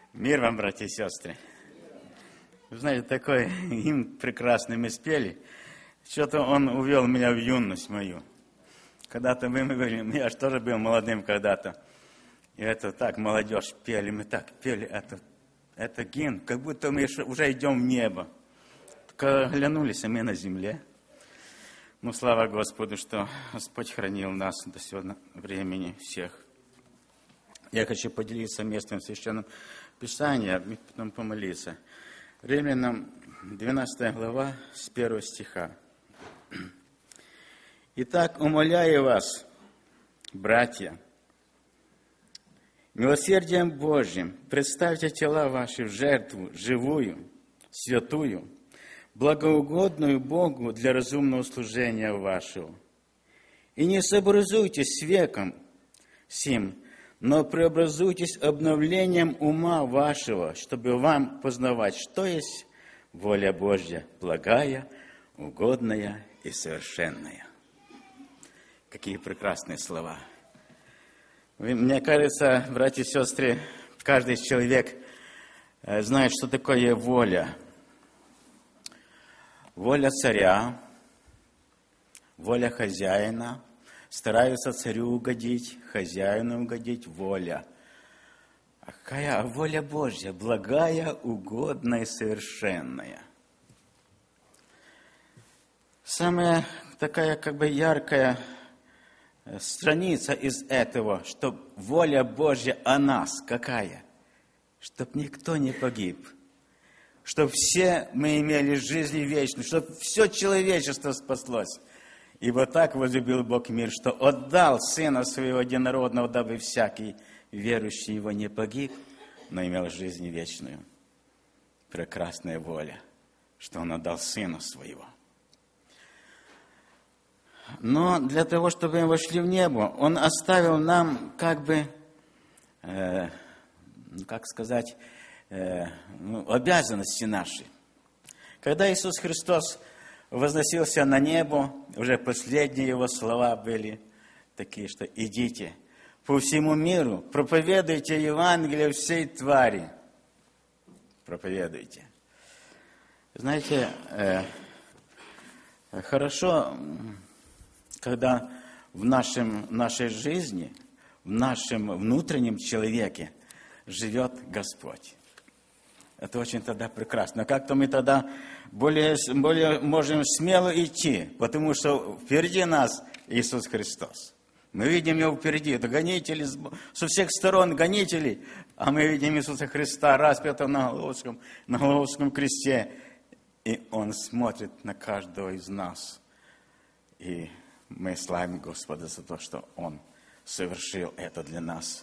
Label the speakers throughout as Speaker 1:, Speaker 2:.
Speaker 1: Мир вам, братья и сестры. Вы знаете, такой гимн прекрасный мы спели. Что-то он увел меня в юность мою. Когда-то мы говорим, я же тоже был молодым когда-то. И это так, молодежь пели, мы так пели это гимн, как будто мы уже идем в небо. Только оглянулись, а мы на земле. Ну, слава Господу, что Господь хранил нас до сегодня времени всех. Я хочу поделиться местом священным Писанием, и потом помолиться. Римлянам 12 глава, с 1 стиха. «Итак, умоляю вас, братья, милосердием Божьим представьте тела ваши в жертву живую, святую, благоугодную Богу для разумного служения вашего. И не сообразуйтесь с веком сим, но преобразуйтесь обновлением ума вашего, чтобы вам познавать, что есть воля Божья, благая, угодная и совершенная». Какие прекрасные слова. Мне кажется, братья и сестры, каждый человек знает, что такое воля. Воля царя, воля хозяина. Стараются царю угодить, хозяину угодить, воля. А какая воля Божья, благая, угодная и совершенная. Самая такая яркая страница из этого, что воля Божья о нас какая? Чтоб никто не погиб, чтоб все мы имели жизнь вечную, чтоб все человечество спаслось. Ибо так возлюбил Бог мир, что отдал Сына Своего Единородного, дабы всякий верующий Его не погиб, но имел жизнь вечную. Прекрасная воля, что Он отдал Сына Своего. Но для того, чтобы мы вошли в небо, Он оставил нам обязанности наши. Когда Иисус Христос возносился на небо, уже последние Его слова были такие, что идите по всему миру, проповедуйте Евангелие всей твари. Проповедуйте. Знаете, хорошо, когда в нашей жизни, в нашем внутреннем человеке живет Господь. Это очень тогда прекрасно. Как-то мы тогда более можем смело идти, потому что впереди нас Иисус Христос. Мы видим Его впереди, это гонители, со всех сторон гонители, а мы видим Иисуса Христа, распятого на Голгофском кресте, и Он смотрит на каждого из нас. И мы славим Господа за то, что Он совершил это для нас.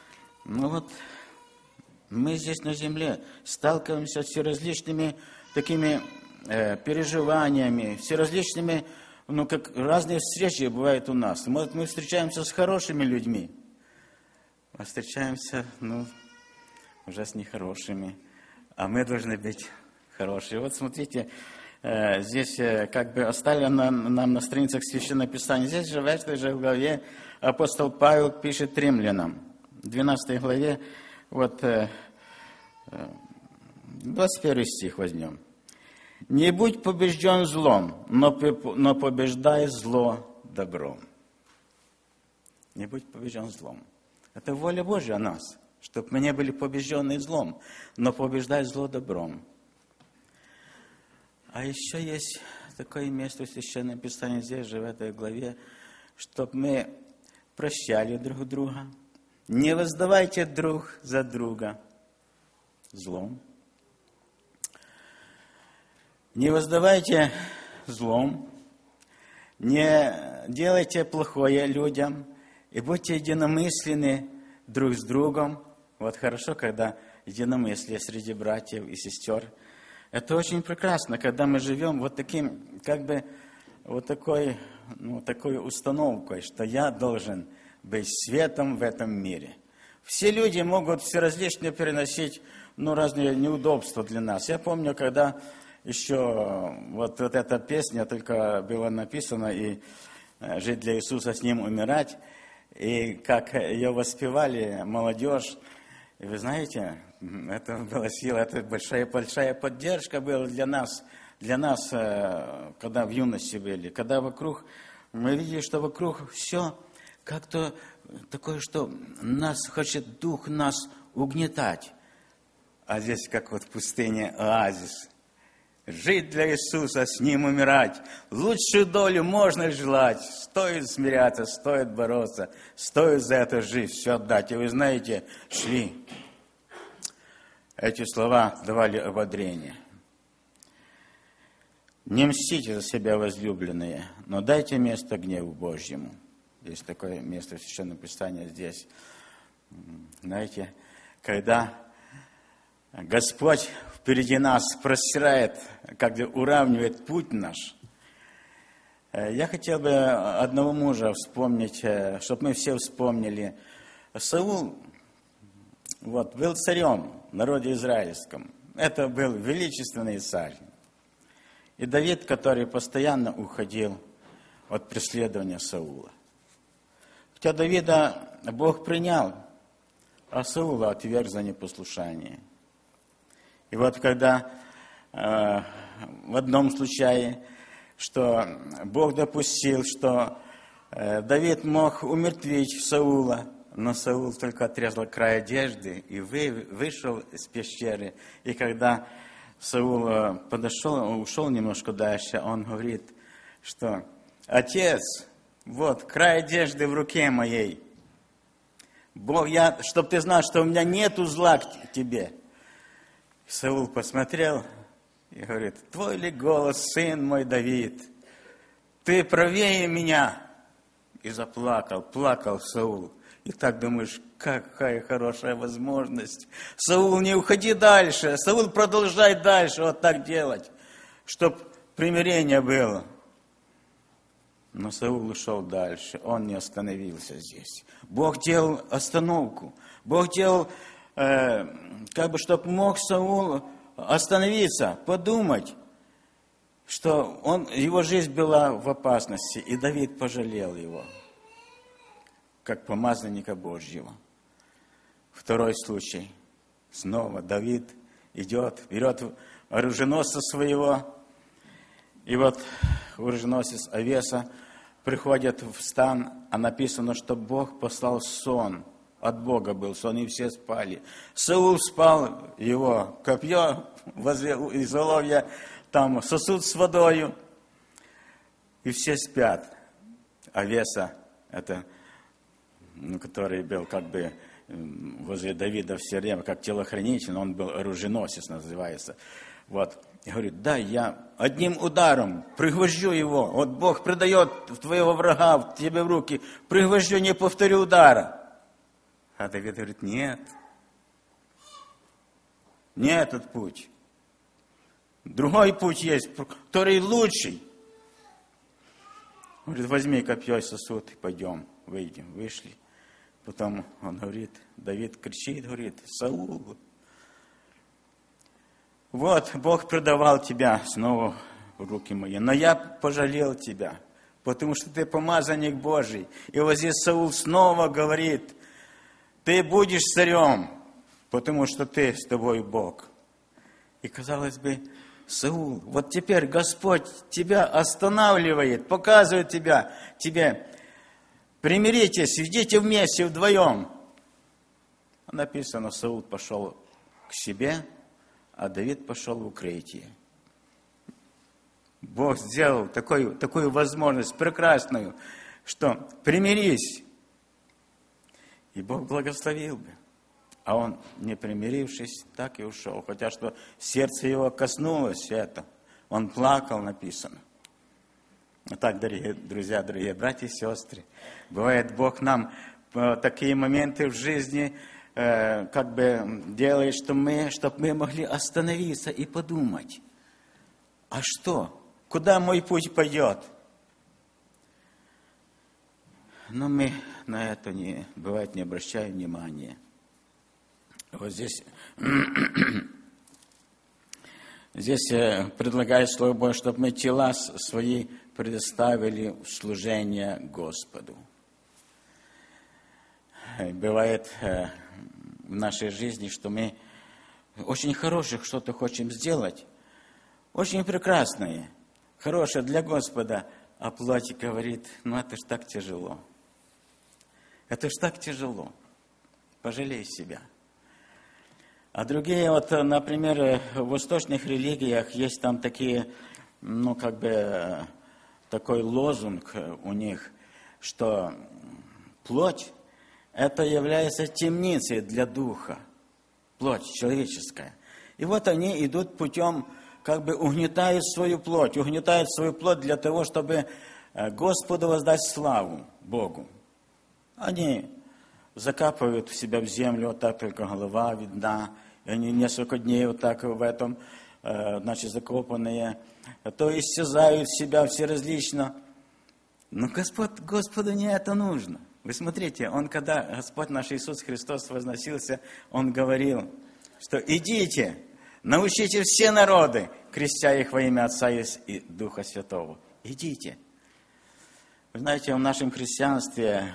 Speaker 1: Мы здесь на земле сталкиваемся с всеразличными такими переживаниями, всеразличными, как разные встречи бывают у нас. Может, мы встречаемся с хорошими людьми, а встречаемся, уже с нехорошими. А мы должны быть хорошие. Вот смотрите, здесь оставлено нам на страницах Священного Писания. Здесь же в этой же главе апостол Павел пишет римлянам, в 12 главе, 21 стих возьмем. «Не будь побежден злом, но побеждай зло добром». Не будь побежден злом. Это воля Божья о нас, чтобы мы не были побеждены злом, но побеждай зло добром. А еще есть такое место в Священном Писании, здесь же в этой главе, чтобы мы прощали друг друга. Не воздавайте друг за друга злом. Не воздавайте злом. Не делайте плохое людям. И будьте единомысленны друг с другом. Хорошо, когда единомыслие среди братьев и сестер. Это очень прекрасно, когда мы живем таким, такой установкой, что я должен быть светом в этом мире. Все люди могут все различные переносить, разные неудобства для нас. Я помню, когда еще эта песня только была написана, и «Жить для Иисуса, с Ним умирать», и как ее воспевали молодежь, И вы знаете, это была сила, это большая поддержка была для нас, когда в юности были, когда вокруг, мы видели, что вокруг все как-то такое, что нас хочет дух нас угнетать. А здесь, как вот в пустыне, оазис. Жить для Иисуса, с Ним умирать. Лучшую долю можно желать. Стоит смиряться, стоит бороться, стоит за это жить, все отдать. И вы знаете, шли. Эти слова давали ободрение. Не мстите за себя, возлюбленные, но дайте место гневу Божьему. Есть такое место в Священном Писании здесь. Знаете, когда Господь впереди нас простирает, как бы уравнивает путь наш. Я хотел бы одного мужа вспомнить, чтобы мы все вспомнили. Саул был царем в народе израильском. Это был величественный царь. И Давид, который постоянно уходил от преследования Саула. Хотя Давида Бог принял, а Саула отверг за непослушание. И вот когда в одном случае, что Бог допустил, что Давид мог умертвить Саула, но Саул только отрезал край одежды и вышел из пещеры. И когда Саул ушел немножко дальше, он говорит, что «Отец, вот край одежды в руке моей. Бог, чтобы ты знал, что у меня нету зла к тебе». Саул посмотрел и говорит, «Твой ли голос, сын мой Давид? Ты правее меня». И заплакал, плакал Саул. И так думаешь, какая хорошая возможность. Саул, не уходи дальше. Саул, продолжай дальше вот так делать, чтобы примирение было. Но Саул ушел дальше, он не остановился здесь. Бог делал остановку. Бог делал, чтобы мог Саул остановиться, подумать, что его жизнь была в опасности, и Давид пожалел его, как помазанника Божьего. Второй случай. Снова Давид идет, берет оруженосца своего, и вот оруженосец Авеса приходит в стан, а написано, что Бог послал сон. От Бога был сон, и все спали. Саул спал, его копье возле изголовья, там сосуд с водою, и все спят. Авеса, это, который был как бы возле Давида все время, как телохранитель, он был оруженосец, называется. Вот. И говорит, да, я одним ударом пригвождю его. Вот Бог предает твоего врага в тебе в руки. Пригвождю, не повторю удара. А Давид говорит, нет. Не этот путь. Другой путь есть, который лучший. Говорит, возьми копье и сосуд, и пойдем, выйдем. Вышли. Потом он говорит, Давид кричит, говорит, Саул, вот, Бог предавал тебя снова в руки мои, но я пожалел тебя, потому что ты помазанник Божий. И вот здесь Саул снова говорит, ты будешь царем, потому что ты с тобой Бог. И казалось бы, Саул, вот теперь Господь тебя останавливает, показывает тебе, примиритесь, идите вместе вдвоем. Написано, Саул пошел к себе, а Давид пошел в укрытие. Бог сделал такую возможность прекрасную, что примирись. И Бог благословил бы. А он, не примирившись, так и ушел. Хотя что сердце его коснулось это. Он плакал, написано. Так, дорогие друзья, дорогие братья и сестры, бывает, Бог нам такие моменты в жизни как бы делает, чтобы мы могли остановиться и подумать, а что? Куда мой путь пойдет? Но мы на это бывает не обращаем внимания. Вот здесь предлагает Слово Божье, чтобы мы тела свои предоставили в служение Господу. Бывает, в нашей жизни, что мы очень хороших что-то хотим сделать, очень прекрасное, хорошее для Господа, а плоть говорит, ну это ж так тяжело. Это ж так тяжело. Пожалей себя. А другие, вот, например, в восточных религиях есть там такие, ну, как бы, такой лозунг у них, что плоть – это является темницей для духа. Плоть человеческая. И вот они идут путем, как бы угнетают свою плоть для того, чтобы Господу воздать славу Богу. Они закапывают себя в землю, вот так только голова видна, и они несколько дней вот так в этом, значит, закопанные, то исчезают себя все различно. Но Господу не это нужно. Вы смотрите, когда Господь наш Иисус Христос возносился, Он говорил, что идите, научите все народы, крестя их во имя Отца и Духа Святого. Идите. Вы знаете, в нашем христианстве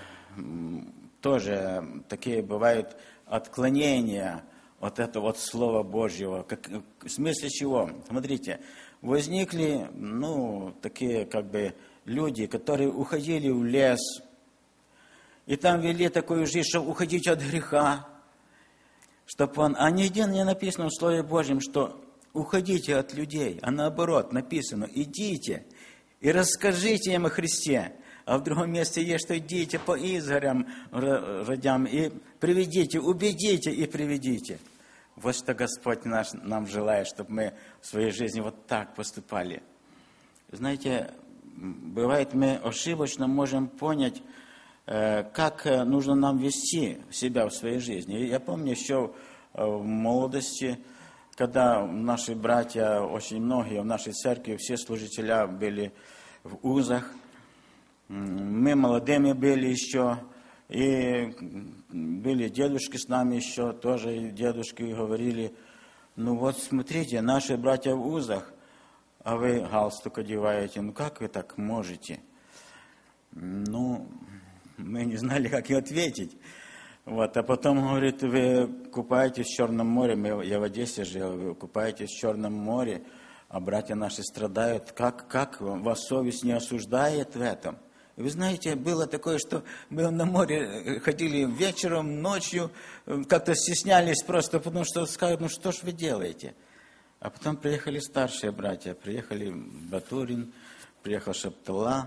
Speaker 1: тоже такие бывают отклонения от этого вот Слова Божьего. В смысле чего? Смотрите, возникли, такие как бы люди, которые уходили в лес, и там вели такую жизнь, чтобы уходить от греха, а нигде не написано в Слове Божьем, что уходите от людей, а наоборот написано, идите и расскажите им о Христе. А в другом месте есть, что идите по изгорям, родям, и приведите, убедите и приведите. Вот что Господь нам желает, чтобы мы в своей жизни вот так поступали. Знаете, бывает, мы ошибочно можем понять, как нужно нам вести себя в своей жизни. Я помню еще в молодости, когда наши братья, очень многие в нашей церкви, все служители были в узах, мы молодыми были еще, и были дедушки с нами еще, тоже дедушки говорили, вот смотрите, наши братья в узах, а вы галстук одеваете, как вы так можете? Мы не знали, как и ответить. А потом, говорит, вы купаетесь в Черном море, я в Одессе жил, вы купаетесь в Черном море, а братья наши страдают, как вас совесть не осуждает в этом? Вы знаете, было такое, что мы на море ходили вечером, ночью, как-то стеснялись просто, потому что скажут, что ж вы делаете? А потом приехали старшие братья, приехали Батурин, приехал Шаптала,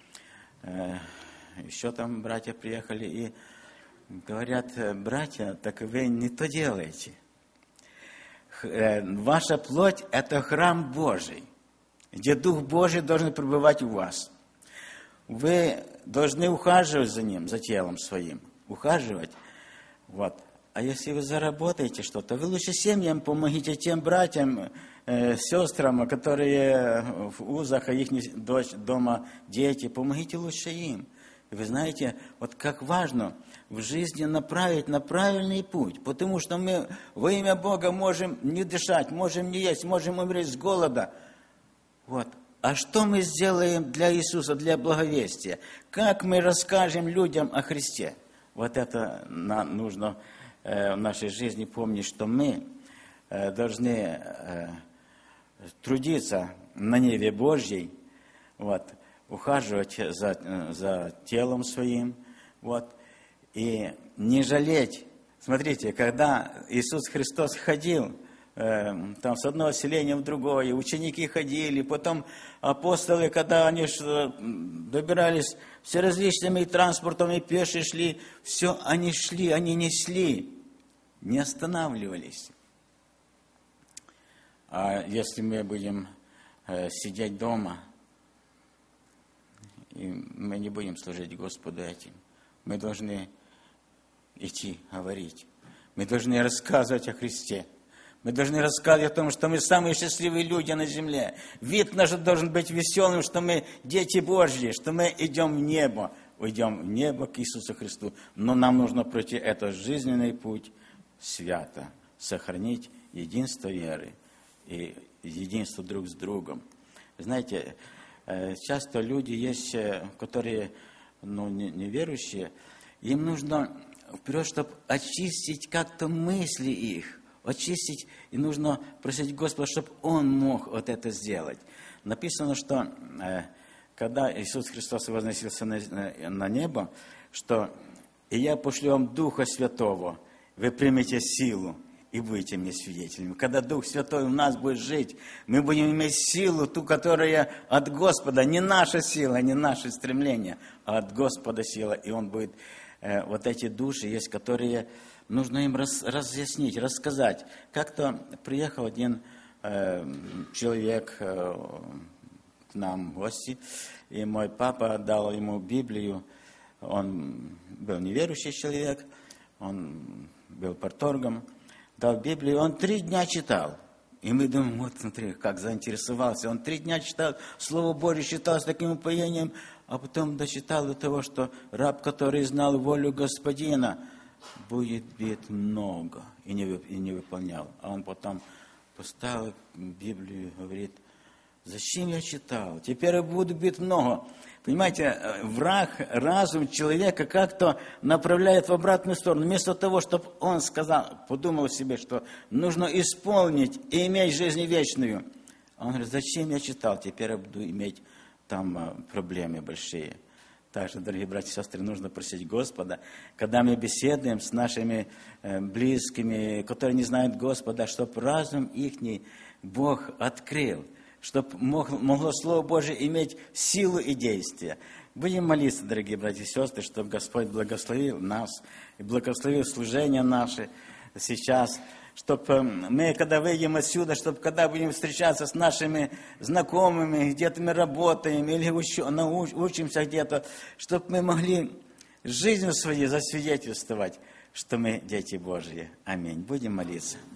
Speaker 1: еще там братья приехали, и говорят, братья, так вы не то делаете. Ваша плоть – это храм Божий, где Дух Божий должен пребывать у вас. Вы должны ухаживать за ним, за телом своим, ухаживать. А если вы заработаете что-то, вы лучше семьям помогите тем братьям, сестрам, которые в узах, а их дочь дома, дети, помогите лучше им. И вы знаете, как важно в жизни направить на правильный путь, потому что мы во имя Бога можем не дышать, можем не есть, можем умереть с голода. А что мы сделаем для Иисуса, для благовестия? Как мы расскажем людям о Христе? Это нам нужно в нашей жизни помнить, что мы должны трудиться на ниве Божьей, ухаживать за телом своим, и не жалеть. Смотрите, когда Иисус Христос ходил, там с одного селения в другое, ученики ходили, потом апостолы, когда они добирались все различными транспортами, пешие шли, все они шли, они несли, не останавливались. А если мы будем сидеть дома, и мы не будем служить Господу этим, мы должны идти говорить, мы должны рассказывать о Христе. Мы должны рассказывать о том, что мы самые счастливые люди на земле. Вид наш должен быть веселым, что мы дети Божьи, что мы идем в небо. Уйдем в небо к Иисусу Христу. Но нам нужно пройти этот жизненный путь свято. Сохранить единство веры и единство друг с другом. Знаете, часто люди есть, которые неверующие, им нужно вперед, чтобы очистить как-то мысли их, очистить, и нужно просить Господа, чтобы Он мог вот это сделать. Написано, что когда Иисус Христос возносился на небо, что «И я пошлю вам Духа Святого, вы примете силу, и будете мне свидетелями». Когда Дух Святой у нас будет жить, мы будем иметь силу, ту, которая от Господа, не наша сила, не наше стремление, а от Господа сила. И Он будет, вот эти души есть, которые нужно им разъяснить, рассказать. Как-то приехал один человек к нам в гости, и мой папа дал ему Библию. Он был неверующий человек, он был парторгом, дал Библию, он 3 дня читал. И мы думаем, вот смотри, как заинтересовался. Он 3 дня читал, Слово Божье читал с таким упоением, а потом дочитал до того, что раб, который знал волю Господина, будет бит много, и не выполнял. А он потом поставил Библию и говорит, зачем я читал? Теперь я буду бит много. Понимаете, враг разум человека как-то направляет в обратную сторону. Вместо того, чтобы он сказал, подумал себе, что нужно исполнить и иметь жизнь вечную. Он говорит, зачем я читал? Теперь я буду иметь там проблемы большие. Также, дорогие братья и сестры, нужно просить Господа, когда мы беседуем с нашими близкими, которые не знают Господа, чтобы разум ихний Бог открыл, чтобы могло Слово Божие иметь силу и действие. Будем молиться, дорогие братья и сестры, чтобы Господь благословил нас и благословил служение наше сейчас, чтобы мы, когда выйдем отсюда, чтобы когда будем встречаться с нашими знакомыми, где-то мы работаем или учимся где-то, чтобы мы могли жизнью своей засвидетельствовать, что мы дети Божьи. Аминь. Будем молиться.